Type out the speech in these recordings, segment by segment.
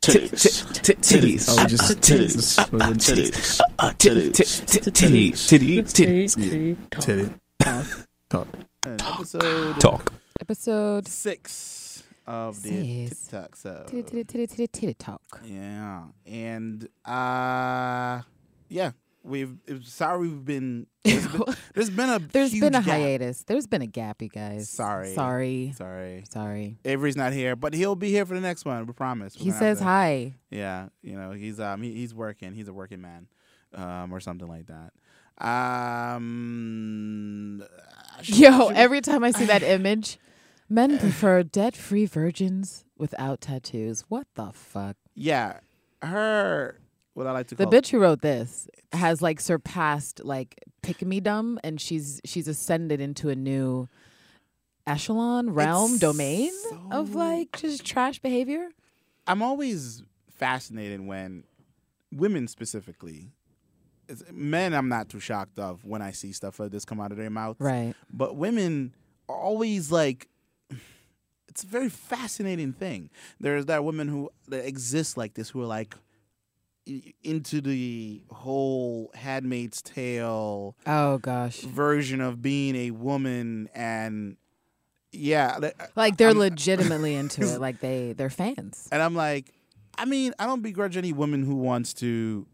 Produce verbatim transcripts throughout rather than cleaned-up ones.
Titties. Titties. Oh, just titties. Titties. Titties. Titties. Titties. Titties. Talk. Episode Talk. Episode six of the Six. TikTok. So titty titty titty titty titty talk. yeah, and uh, yeah, we've. It's sorry, we've been. There's been, there's been a. There's huge been a gap. hiatus. There's been a gap, you guys. Sorry. Sorry. Sorry, Sorry. Avery's not here, but he'll be here for the next one. We promise. We're He gonna have says to- hi. Yeah, you know he's um he, he's working. He's a working man, um or something like that. Um. should- Yo, should- every time I see that image, men prefer debt-free virgins without tattoos. What the fuck? Yeah, her. What I like to The call bitch who wrote this has like surpassed like pick-me-dumb, and she's she's ascended into a new echelon, realm, It's domain of so- like just trash behavior. I'm always fascinated when women specifically, it's, men I'm not too shocked of when I see stuff like this come out of their mouths. Right. But women are always like, it's a very fascinating thing. There's that women who that exist like this who are like i- into the whole Handmaid's Tale Oh gosh. version of being a woman, and yeah, li- Like they're I'm- legitimately into it. Like they they're fans. And I'm like, I mean, I don't begrudge any woman who wants to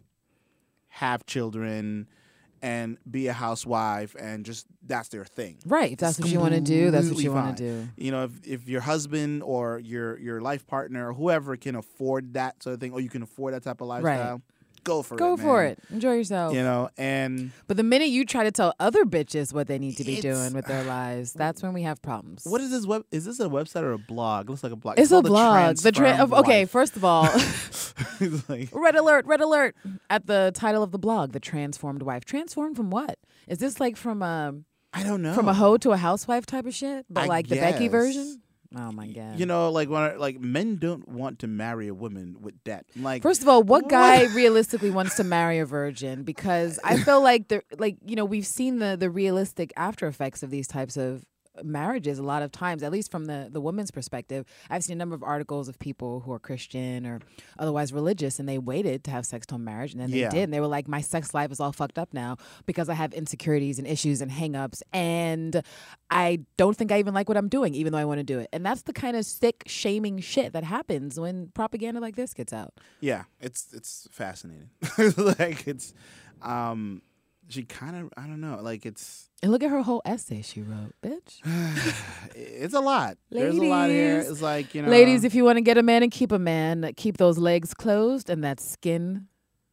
have children and be a housewife and just that's their thing. Right. If that's It's what you want to do, that's what completely you want fine. to do. You know, if, if your husband or your your life partner or whoever can afford that sort of thing, or you can afford that type of lifestyle, go for Go it. for man. it. Enjoy yourself. You know, and But the minute you try to tell other bitches what they need to be It's- doing with their lives, that's when we have problems. what is this web? Is this a website or a blog? It looks like a blog. It's a called blog. The tra- Transformed okay, Wife. first of all, It's like, red alert, red alert at the title of the blog, The Transformed Wife. Transformed from what? Is this like from a I don't know. from a hoe to a housewife type of shit? But I like the Becky guess. version? Oh my god. You know, like when I- like men don't want to marry a woman with debt. Like First of all, what What? guy realistically wants to marry a virgin? Because I feel like the like you know we've seen the the realistic after effects of these types of marriages a lot of times, at least from the the woman's perspective. I've seen a number of articles of people who are Christian or otherwise religious, and they waited to have sex till marriage, and then they Yeah. did, and they were like, my sex life is all fucked up now because I have insecurities and issues and hangups, and I don't think I even like what I'm doing, even though I want to do it. And that's the kind of sick, shaming shit that happens when propaganda like this gets out. yeah, it's it's fascinating. Like it's, um, she kind of I don't know. Like it's And look at her whole essay she wrote, bitch. it's a lot. There's a lot here. Ladies. It's like you know, Ladies, if you want to get a man and keep a man, keep those legs closed and that skin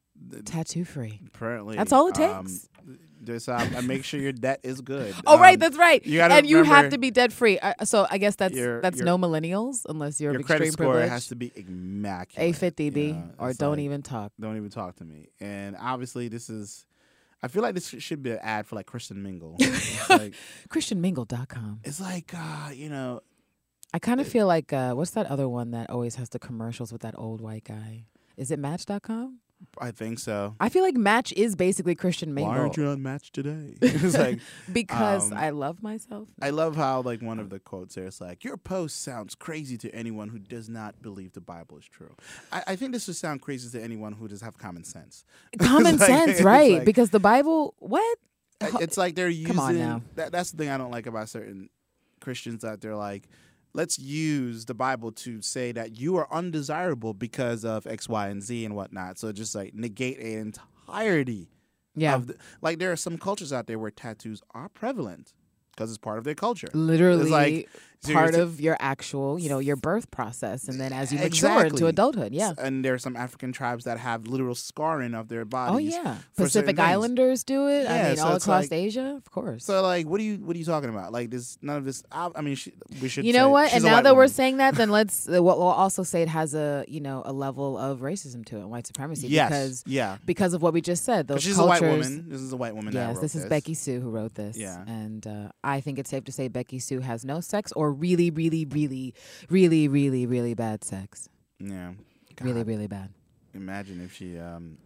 tattoo free. apparently That's all it um, takes. There's um, and make sure your debt is good. Oh, right, Um, that's right. you gotta and you have remember- to be debt free. Uh, so I guess that's Your- that's your- no millennials unless you're your of credit extreme score privilege. has to be immaculate. A fifty B Yeah, or it's don't like, even talk. don't even talk to me. And obviously, this is. I feel like this sh- should be an ad for like Christian Mingle. It's like, Christian Mingle dot com. it's like uh, you know, I kind of feel like uh, what's that other one that always has the commercials with that old white guy? Is it Match dot com? I think so. I feel like Match is basically Christian Mingle. Why aren't you on Match today? It's like because um, I love myself. I love how like one of the quotes there is like, your post sounds crazy to anyone who does not believe the Bible is true. I, I think this would sound crazy to anyone who does have common sense. Common It's like- sense, it's right? like- because the Bible, what? I- It's like they're using Come on now. That, that's the thing I don't like about certain Christians that they're like, let's use the Bible to say that you are undesirable because of X, Y, and Z and whatnot. So just like negate an entirety Yeah, of the, like there are some cultures out there where tattoos are prevalent because it's part of their culture. literally It's like so you're part ta- of your actual, you know, your birth process, and then as you mature Exactly. into adulthood, yeah. And there are some African tribes that have literal scarring of their bodies. Oh yeah, for certain Pacific things. Islanders do it. I Yeah, mean, so all it's across like- Asia, of course. So like, what are you what are you talking about? Like this, none of this. I, I mean, she, we should. you know say what? she's And a now white that we're woman. saying that, then let's uh, we'll we'll also say it has a you know a level of racism to it, white supremacy, yes, because yeah. because of what we just said. Those Because she's cultures, a white woman. This is a white woman. that Yes, wrote this is Becky Sue who wrote this. Yeah. And uh, I think it's safe to say Becky Sue has no sex or really, really, really, really, really, really bad sex. Yeah. Really, God, really bad. Imagine if she um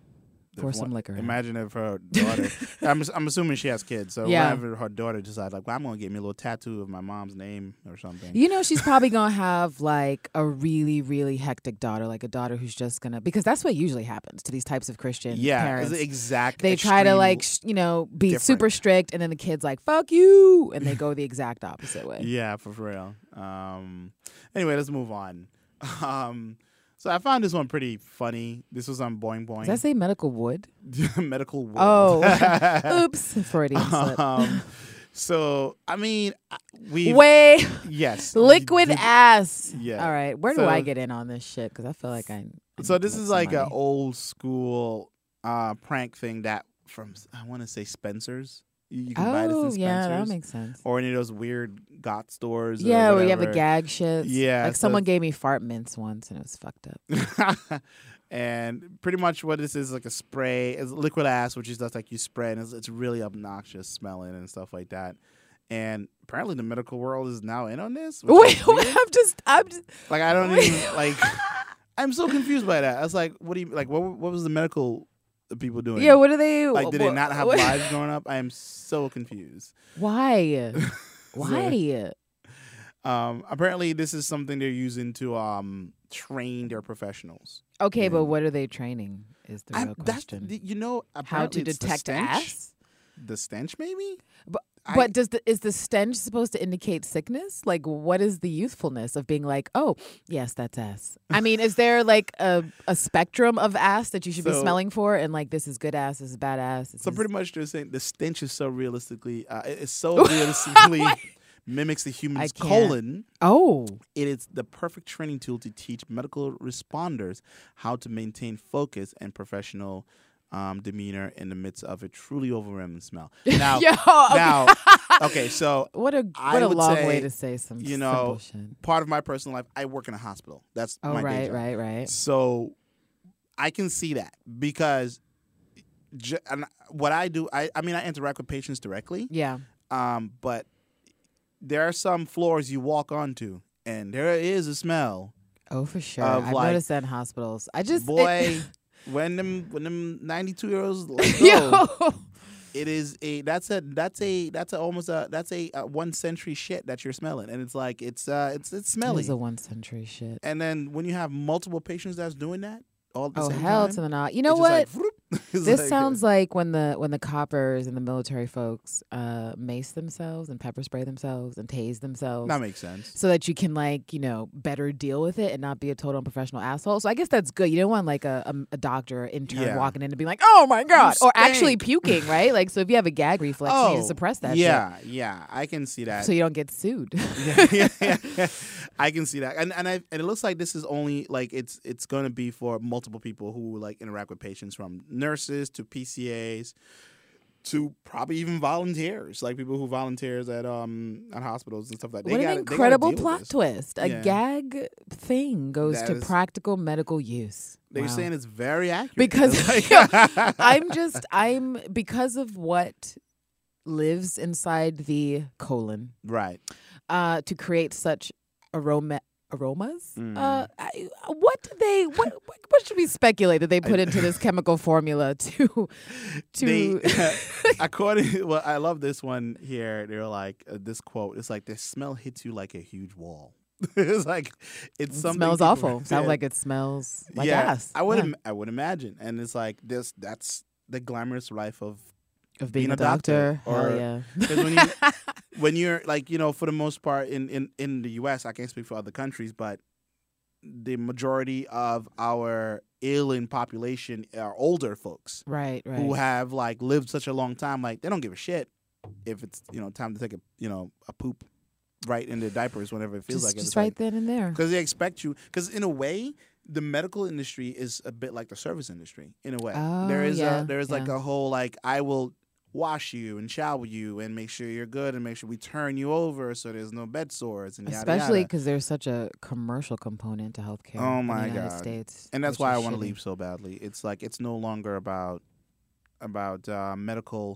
if Pour some one- liquor in. Imagine if her daughter. I'm I'm assuming she has kids. So Yeah. whenever her daughter decides, like, well, I'm gonna get me a little tattoo of my mom's name or something. You know, she's probably gonna have like a really, really hectic daughter, like a daughter who's just gonna, because that's what usually happens to these types of Christian yeah, parents. it's the exact. They try to extreme- like, sh- you know, be different. super strict, and then the kid's like, "Fuck you," and they go the exact opposite way. Yeah, for real. Um. Anyway, let's move on. Um. So I found this one pretty funny. This was on Boing Boing. Does that say medical wood? Medical World. Oh, oops, Freudian slip. um. So I mean, we Wait, yes, liquid Did- ass. Yeah. All right, where do So- I get in on this shit? Because I feel like I. I So need to this make is some like an money. old school uh, prank thing that from I want to say Spencer's. You, you can buy this in Oh Spencer's. yeah, that makes sense. Or any of those weird got stores. or Yeah, where you have the whatever. gag shits. Yeah, like so someone it's- gave me fart mints once, and it was fucked up. And pretty much what this is like a spray, it's liquid ass, which is just like you spray, and it's, it's really obnoxious smelling and stuff like that. And apparently the medical world is now in on this. which Wait, is wait, weird. I'm just, I'm just. Like I don't Wait. even like. I'm so confused by that. I was like, what do you like? What what was the medical people doing? Yeah, what are they? Like, did wh- they not have wh- lives growing up? I am so confused. Why? Why? Um, apparently, this is something they're using to um train their professionals. Okay, but Yeah. what are they training? Is the I, real that's question. the- you know How apparently to it's the detect stench. ass? The stench, maybe. But I- but does the is the stench supposed to indicate sickness? Like, what is the youthfulness of being like, oh, yes, that's ass? I mean, is there like a, a spectrum of ass that you should be So- smelling for? And like, this is good ass, this is bad ass. This So is- pretty much they're saying the stench is so realistically, uh, it- it's so realistically mimics the I human's can't. colon. oh, It is the perfect training tool to teach medical responders how to maintain focus and professional um, demeanor in the midst of a truly overwhelming smell. Now, yo, okay. now, okay, so what a I what a would long say, way to say some you know, simple shit. part of my personal life, I work in a hospital. That's Oh, my day right, job. right, right. So I can see that because ju- and what I do, I, I mean, I interact with patients directly, Yeah. um, but there are some floors you walk onto, and there is a smell. Oh, for sure. Of, I've like, noticed that in hospitals. I just Boy, when them when them ninety-two year olds let it, go, yo. it is a that's a that's a that's a almost a that's a, a one century shit that you're smelling, and it's like it's uh it's it's It smelly. was a one century shit. And then when you have multiple patients that's doing that all at the Oh same hell time, to the not! You know it's what? just like, whoop. It's This like, sounds like when the when the coppers and the military folks uh, mace themselves and pepper spray themselves and tase themselves, that makes sense. so that you can like you know better deal with it and not be a total unprofessional asshole. So I guess that's good. You don't want like a a, a doctor or intern Yeah. walking in and being like, "Oh my god," or actually stink. puking, right? Like, so if you have a gag reflex, you need to suppress that. yeah, yeah, I can see shit that. so you don't get sued. yeah, yeah, yeah, yeah. I can see that, and and, I, and it looks like this is only like it's it's going to be for multiple people who like interact with patients, from nurses to P C As to probably even volunteers, like people who volunteers at um at hospitals and stuff like that. What They an gotta- they gotta incredible deal with plot this. twist! A Yeah. gag thing goes That to is- practical medical use. They're Wow. saying it's very accurate Because It's yo, like- I'm just I'm because of what lives inside the colon right. uh, to create such aroma aromas. Mm. Uh, I, what do they what, what what should we speculate that they put into this chemical formula to to They, according, well, I love this one here. They're like uh, this quote. It's like the smell hits you like a huge wall. It's like it's it something smells people- awful. Sounds yeah. like it smells like yeah, ass. I would Yeah. Im- I would imagine, and it's like this. That's the glamorous life of of being, being a a doctor, doctor. Hell or- yeah. because when you when you're like you know for the most part in, in in the U S I can't speak for other countries, but the majority of our ailing population are older folks Right, right. who have like lived such a long time. Like they don't give a shit if it's you know time to take a you know a poop right in their diapers whenever it feels just like it. just right then and there. Because they expect you. Because in a way, the medical industry is a bit like the service industry. In a way, Oh, there is yeah, a there is like yeah. a whole like I will wash you and shower you and make sure you're good and make sure we turn you over so there's no bed sores and yada, Especially yada. because there's such a commercial component to healthcare Oh in my the United God. States. And that's which why I is want to shitty. leave so badly. It's like it's no longer about about uh, medical.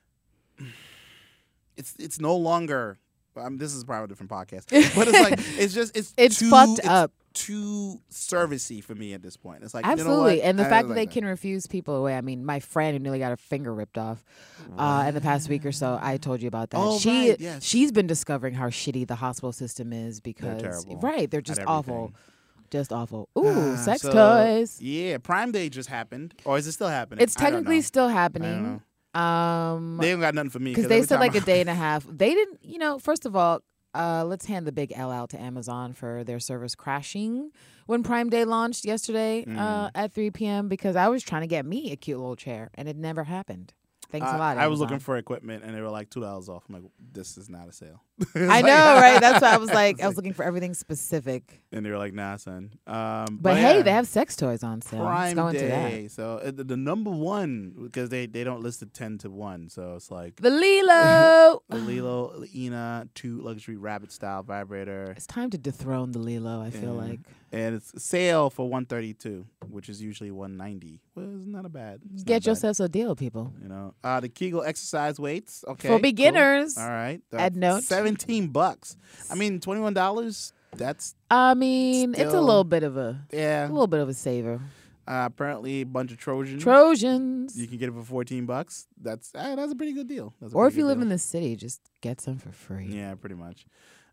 It's it's no longer. Um, this is probably a different podcast, but it's like it's just it's It's too, fucked it's- up. too servicey for me at this point. It's like absolutely, you know what? and the I fact like that they that. can refuse people away. I mean, my friend who nearly got her finger ripped off uh, in the past week or so. I told you about that. Oh, she right, yes. she's been discovering how shitty the hospital system is because terrible right, they're at just everything. awful, just awful. Ooh, sex So, toys. Yeah, Prime Day just happened, or is it still happening? It's I don't technically know. still I happening. Um, They ain't got nothing for me because they every said time like I- a day and a half. They didn't, you know. First of all, uh, let's hand the big L out to Amazon for their service crashing when Prime Day launched yesterday Mm. uh, at three p.m. because I was trying to get me a cute little chair and it never happened. Thanks Uh, a lot. I was Amazon. looking for equipment and they were like two dollars off. I'm like, this is not a sale. I know, right? That's why I was like, I was looking for everything specific. And they were like, nah, son. Um, But, yeah, hey, they have sex toys on sale. Prime Let's go into Day. that. So uh, the, the number one, because they, they don't list it ten to one. So it's like The Lilo. the Lilo Ina two luxury rabbit style vibrator. It's time to dethrone the Lilo. I feel Yeah. like And it's sale for one thirty-two, which is usually one ninety. Well, it's not a bad. it's not get bad, yourselves a deal, people. You know, uh, the Kegel exercise weights. Okay, For cool. beginners. All right. Add note. Seventeen bucks. I mean, twenty-one dollars. That's I mean, it's a Still- little bit of a, yeah. a little bit of a saver. Uh, apparently, a bunch of Trojans. Trojans. You can get it for fourteen bucks. That's uh, that's a pretty good deal. That's a Or pretty if you good live deal. in the city, just get some for free. Yeah, pretty much.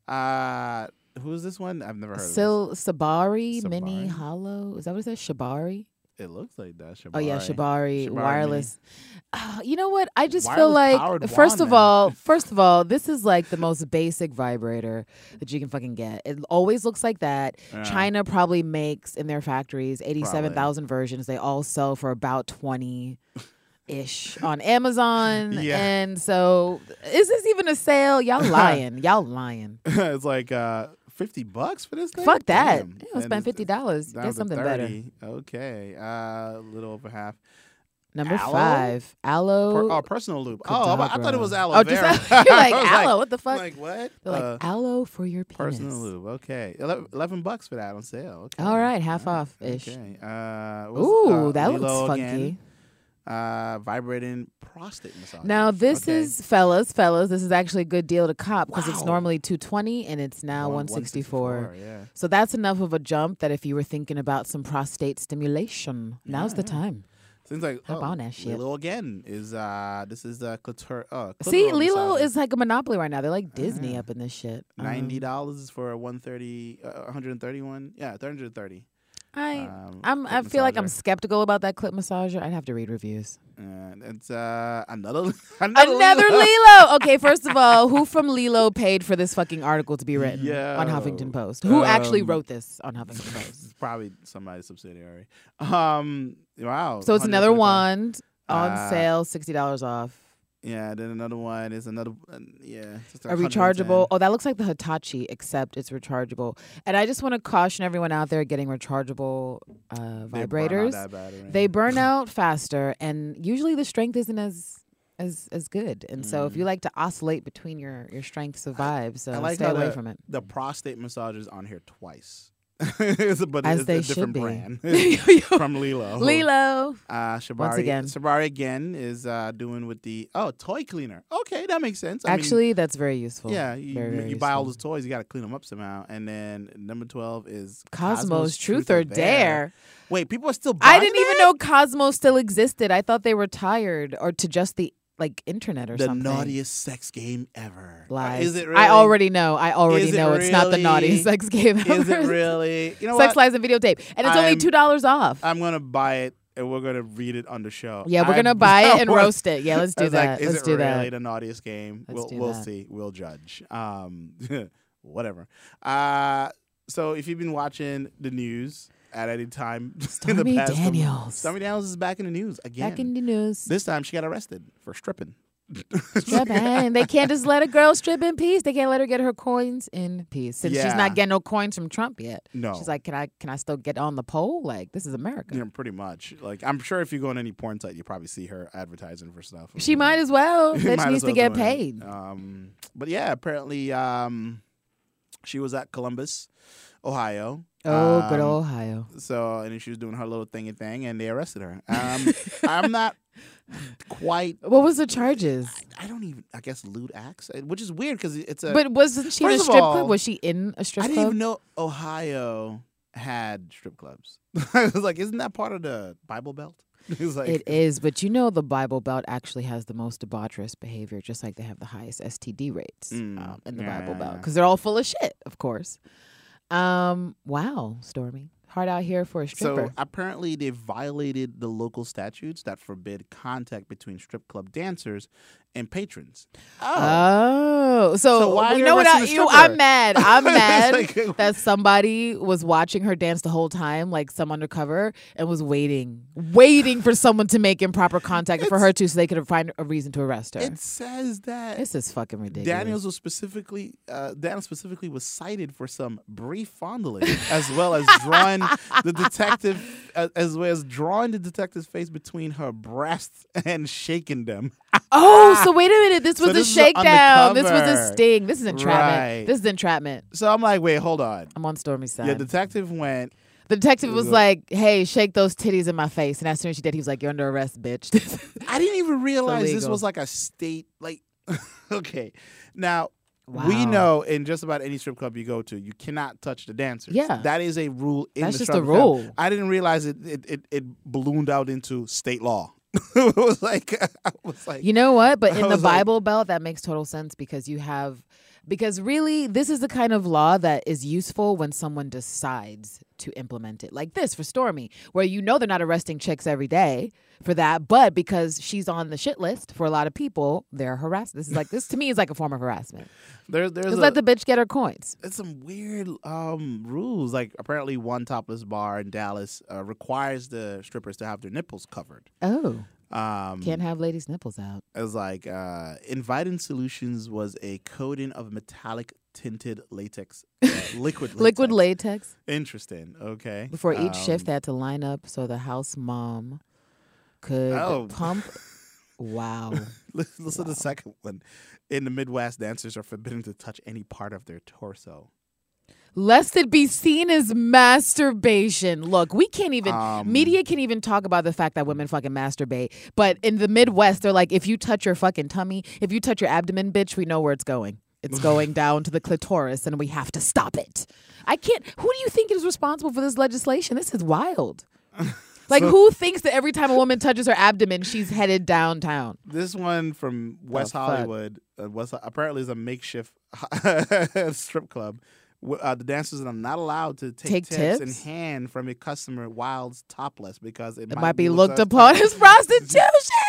Uh, who is this one? I've never heard Sil Sabari, Sabari? Mini Hollow. Is that what it says? Shabari? of this. It looks like that. Shabari. Oh yeah, Shabari, Shabari wireless. Uh, you know what? I just feel Wireless like powered first wand, of man. all, first of all, this is like the most basic vibrator that you can fucking get. It always looks like that. Yeah. China probably makes in their factories eighty-seven thousand versions. They all sell for about twenty ish on Amazon. Yeah. And so is this even a sale? Y'all lying. Y'all lying. It's like uh, fifty bucks for this thing. Fuck that. Damn. You And spend it's fifty dollars. down Get to something better. thirty. Okay, uh, a little over half. Number Aloe? five. Aloe. Per- oh, personal lube. Oh, I thought it was aloe Oh, vera. just you're like I was aloe. What the fuck? Like what? They're like Uh, aloe for your penis. personal lube. Okay, Ele- eleven bucks for that on sale. Okay. All right, half All right. off ish. Okay. Uh, what's- Ooh, uh, that Lilo looks funky. again. Uh, vibrating prostate massage. Now this Okay. is fellas, fellas. This is actually a good deal to cop because it's Wow. normally two twenty and it's now One- one sixty four. Yeah. So that's enough of a jump that if you were thinking about some prostate stimulation, now's the yeah. time. Seems like Hop oh, on that shit. Lilo again is uh this is the clitor. Uh, See, clitoral Lilo massager. is like a monopoly right now. They're like Disney Yeah. up in this shit. ninety Um, dollars for a one thirty, uh, one hundred thirty one. Yeah, three hundred thirty. I, Um, I'm, I clip feel like I'm massager. skeptical about that clip massager. I'd have to read reviews. And it's uh another another, Another Lilo. Lilo. Okay, first of all, who from Lilo paid for this fucking article to be written Yeah. on Huffington Post? Who actually Um, wrote this on Huffington Post? It's probably somebody's subsidiary. Um, wow. So it's another one hundred wand on Uh, sale, sixty dollars off. Yeah, then another one is another. Uh, yeah, just A one hundred ten. rechargeable. Oh, that looks like the Hitachi, except it's rechargeable. And I just want to caution everyone out there getting rechargeable uh, They burn out vibrators. that battery. They burn out faster, and usually the strength isn't as as as good. And so, if you like to oscillate between your your strengths of vibes, uh, Mm. I like stay how away the, from it. the prostate massager on here twice. It's a- but As it's they a different should be. brand from Lilo. Lilo. Uh, Shibari, Once again. Shibari again is uh, doing with the oh toy cleaner. Okay, that makes sense. I mean, Actually, that's very useful. yeah, you, very, very you buy all useful. those toys, you got to clean them up somehow. And then number twelve is Cosmos, Truth or Dare. Wait, people are still buying I didn't even that? know Cosmos still existed. I thought they retired or to just the like internet or the something. naughtiest sex game ever. Uh, Lies. Is it really? I already know. I already Is it know it's not the really? naughtiest sex game ever. Is it really? You know Sex what? Lies and Videotape. And it's only I'm- two dollars off. I'm gonna buy it and we're gonna read it on the show. yeah, we're I- going to buy it and I roast it. Yeah, let's do was like, that. is Let's it do really that. the naughtiest game? Let's we'll do we'll that. see. We'll judge. Um, whatever. Uh, so if you've been watching the news at any time in the Stormy past, couple- Daniels. Stormy Daniels is back in the news again. Back in the news. This time she got arrested for stripping. Stripping. They can't just let a girl strip in peace. They can't let her get her coins in peace. Since she's Yeah. not getting no coins from Trump yet. No. She's like, can I can I still get on the poll? Like, this is America. Yeah, pretty much. Like I'm sure if you go on any porn site, you probably see her advertising for stuff. She might as well. She Bitch might needs as to well get do it. paid. Um, but yeah, apparently um, she was at Columbus, Ohio. Oh, good Um, old Ohio. So, and she was doing her little thingy thing, and they arrested her. Um, I'm not quite. What was the charges? I don't even. I guess lewd acts, uh, which is weird because it's a. But wasn't she in a first of strip all, club? Was she in a strip I didn't club? even know Ohio had strip clubs. I was like, isn't that part of the Bible Belt? It was like, It is, but you know the Bible Belt actually has the most debaucherous behavior, just like they have the highest S T D rates Mm, um, in the yeah, Bible yeah, Belt yeah. because they're all full of shit, of course. Um, wow, Stormy, hard out here for a stripper. So apparently they violated the local statutes that forbid contact between strip club dancers and patrons. Oh, so, So why you are know they what? I, arresting you, the stripper? I'm mad. I'm mad like- that somebody was watching her dance the whole time, like some undercover, and was waiting, waiting for someone to make improper contact for her too, so they could find a reason to arrest her. It says that This is fucking ridiculous. Daniels was specifically uh, Daniels specifically was cited for some brief fondling, as well as drawing the detective, uh, as well as drawing the detective's face between her breasts and shaking them. Oh, so wait a minute. This was So a this is shakedown. This was a undercover. sting. This is entrapment. Right. This is entrapment. So I'm like, wait, hold on. I'm on Stormy's side. Yeah, the detective went. the detective was Ugh. like, hey, shake those titties in my face. And as soon as she did, he was like, you're under arrest, bitch. I didn't even realize this illegal. was like a state. Like, okay, now. Wow. We know in just about any strip club you go to, you cannot touch the dancers. Yeah. That is a rule in That's the just strip a club. rule. I didn't realize it it, it it ballooned out into state law. It was like I was like You know what? But I in the was like- Bible Belt, that makes total sense because you have, because really, this is the kind of law that is useful when someone decides to implement it. Like this for Stormy, where you know they're not arresting chicks every day for that, but because she's on the shit list for a lot of people, they're harassed. This is like, this to me is like a form of harassment. there, there's Just a, let the bitch get her coins. there's some weird um, rules. Like apparently one topless bar in Dallas uh, requires the strippers to have their nipples covered. Oh, Um, can't have ladies' nipples out. It was like uh, Inviting Solutions was a coating of metallic tinted latex, uh, liquid latex. Liquid latex. Interesting. Okay. Before each Um, shift, they had to line up so the house mom could Oh. pump. Wow. Listen listen to the second one. In the Midwest, dancers are forbidden to touch any part of their torso. Lest it be seen as masturbation. Look, we can't even, Um, media can't even talk about the fact that women fucking masturbate. But in the Midwest, they're like, if you touch your fucking tummy, if you touch your abdomen, bitch, we know where it's going. It's going down to the clitoris and we have to stop it. I can't, who do you think is responsible for this legislation? This is wild. Like, So- who thinks that every time a woman touches her abdomen, she's headed downtown? This one from West fuck? Hollywood uh, was apparently is a makeshift strip club. W- Uh, the dancers are not allowed to take, Take tips, tips? in hand from a customer while topless because it, It might be looked upon as prostitution.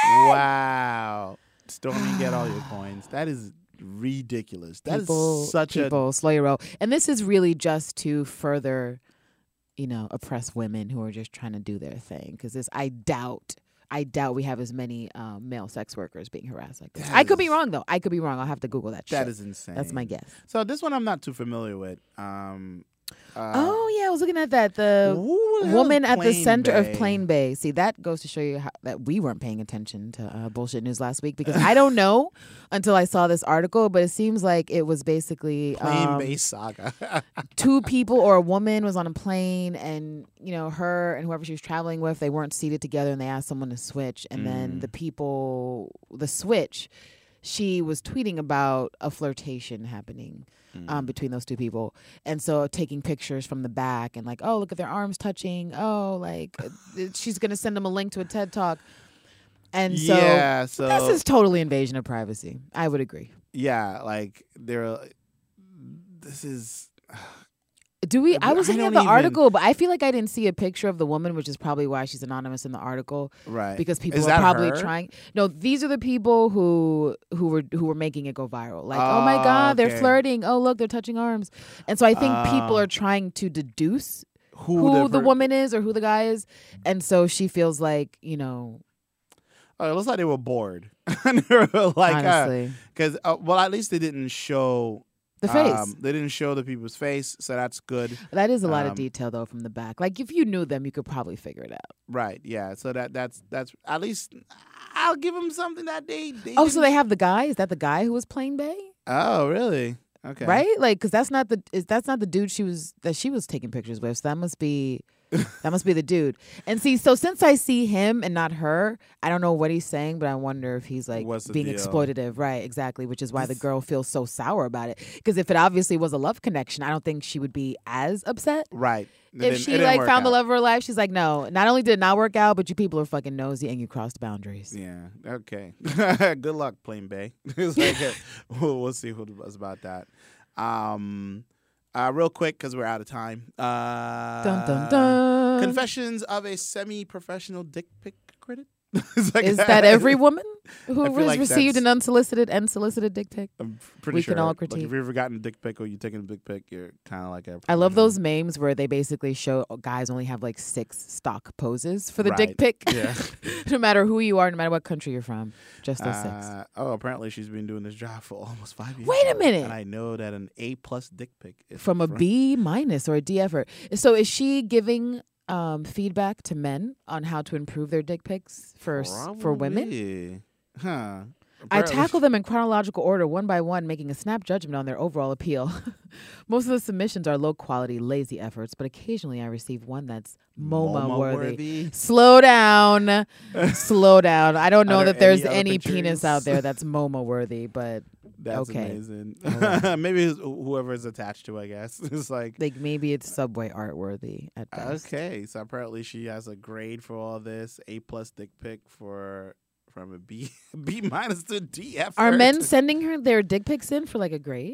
Wow. Stormy, get all your coins. That is ridiculous. That is people, such people slow your roll. And this is really just to further, you know, oppress women who are just trying to do their thing. Because this, I doubt, I doubt we have as many um, male sex workers being harassed like this. That I could be is- wrong though. I could be wrong. I'll have to Google that. a that shit. is insane. That's my guess. So this one I'm not too familiar with. Um, uh, oh yeah, I was looking at that. The who the hell woman is at the Plain center Bay? of Plain Bay. See, that goes to show you how, that we weren't paying attention to uh, bullshit news last week because I don't know until I saw this article, but it seems like it was basically Plain um, Bay Saga. two people or a woman was on a plane and, you know, her and whoever she was traveling with, they weren't seated together and they asked someone to switch. And then Mm. the people, the switch, she was tweeting about a flirtation happening Mm. um, between those two people. And so taking pictures from the back and like, oh, look at their arms touching. Oh, like uh, she's going to send them a link to a TED Talk. And so yeah, so this is totally invasion of privacy. I would agree. yeah, like there. This is Do we? I I was looking don't at the even- article, but I feel like I didn't see a picture of the woman, which is probably why she's anonymous in the article. right Because people Is are that probably her? trying. No, these are the people who who were who were making it go viral. Like, oh, Oh, my god, they're okay. flirting. Oh, look, they're touching arms. And so I think people Oh. are trying to deduce who, who the per- woman is or who the guy is, and so she feels like, you know, Oh, it looks like they were bored. And they were like, honestly, because uh, well, at least they didn't show the face. Um, they didn't show the people's face, so that's good. That is a lot of um, detail though from the back. Like if you knew them, you could probably figure it out. Right? Yeah. So that that's that's at least I'll give them something that they. they Oh, so didn't- they have the guy? Is that the guy who was playing Bay? Oh, really? Okay. Right? Like, because that's not the is that's not the dude she was that she was taking pictures with. So that must be That must be the dude. And see, so since I see him and not her, I don't know what he's saying, but I wonder if he's like What's the being deal? exploitative. Right, exactly, which is why the girl feels so sour about it. Because if it obviously was a love connection, I don't think she would be as upset. Right. It If didn't- it she didn't like work found the out. love of her life, she's like, no, not only did it not work out, but you people are fucking nosy and you crossed boundaries. Yeah. Okay. Good luck, Plain Bay. It's like, uh, we'll, we'll see what was about that. Um, uh, real quick, because we're out of time. Uh, Dun dun dun. Confessions of a semi-professional dick pic critic. It's like- Is that every woman who I feel has like received that's- an unsolicited and solicited dick pic? I'm pretty We sure. can all Like, critique. if you've ever gotten a dick pic or you're taking a dick pic, you're kind of like a. I love those memes where they basically show guys only have like six stock poses for the Right. dick pic. Yeah. No matter who you are, no matter what country you're from, just those six. Uh, oh, apparently she's been doing this job for almost five years. Wait a now. minute. And I know that an A plus dick pic is From a B minus or a D effort. So is she giving um, feedback to men on how to improve their dick pics for s- for women? Probably. Huh. I Apparently- tackle them in chronological order, one by one, making a snap judgment on their overall appeal. Most of the submissions are low quality, lazy efforts, but occasionally I receive one that's MoMA, MoMA worthy. worthy. Slow down. Slow down. I don't know Are there that there's any other any pictures? penis out there that's MoMA worthy, but That's okay. amazing. All Maybe it's whoever is attached to, I guess. It's like, like maybe it's Subway art worthy at best. okay. So apparently she has a grade for all this. A plus dick pic for from a B B minus to D effort. Are men sending her their dick pics in for like a grade?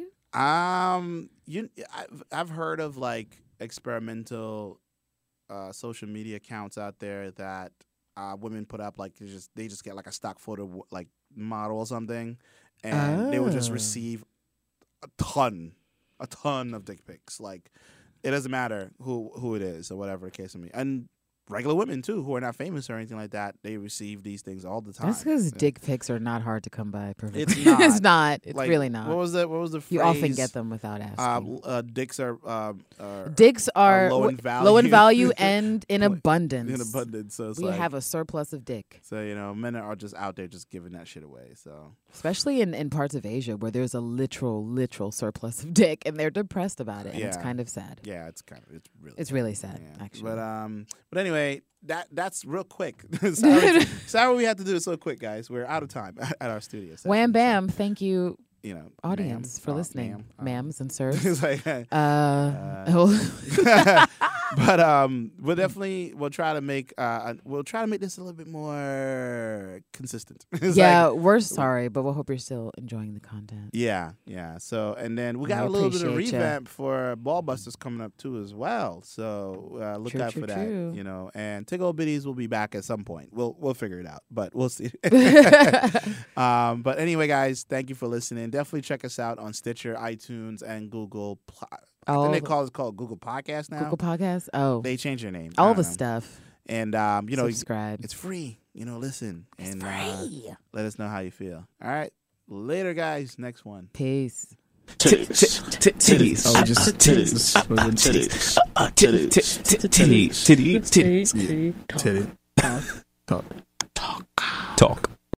Um, you, I've, I've heard of like experimental uh, social media accounts out there that uh, women put up, like they just they just get like a stock photo like model or something, and they would just Oh. receive a ton, a ton of dick pics. Like it doesn't matter who who it is or whatever the case may be, and regular women too who are not famous or anything like that, they receive these things all the time. That's because Yeah. dick pics are not hard to come by. Perfectly. It's not. it's not. It's Like, really not. What was the what was the phrase? You often get them without Uh, asking. uh, dicks are uh, are Dicks are low in w- low in value. value and in abundance. in abundance. So it's We like, have a surplus of dick, so you know, men are just out there just giving that shit away. So especially in, in parts of Asia where there's a literal, literal surplus of dick, and they're depressed about it. And it's Yeah. kind of sad. yeah, it's kind of it's really It's really sad, yeah. actually. But um, but anyway, that that's real quick. sorry, sorry we had to do it so quick, guys. We're out of time at our studio session. Wham bam! Thank you, You know, audience, ma'am, for uh, listening, ma'am, uh, ma'ams and sirs. it's like, Uh, but um, we'll definitely we'll try to make uh we'll try to make this a little bit more consistent. It's yeah, like- we're sorry, but we hope you're still enjoying the content. yeah, yeah. So and then we got I a little bit of appreciate ya. revamp for Ballbusters coming up too as well. So uh, look True, out true, for that. true. You know, and Tickle Bitties will be back at some point. We'll we'll figure it out, but we'll see. um, but anyway, guys, thank you for listening. Definitely check us out on Stitcher, iTunes, and Google. Pl- I All think they the- call it called Google Podcast now. Google Podcast. Oh, They changed their name. I all don't the know. stuff. And um, you know, Subscribe. it's free. You know, listen It's and free. Uh, let us know how you feel. All right, later, guys. Next one. Peace. Titties. Oh, just titties. Titties. Titties. Titties. Titties. Titties. Talk. Talk. Talk.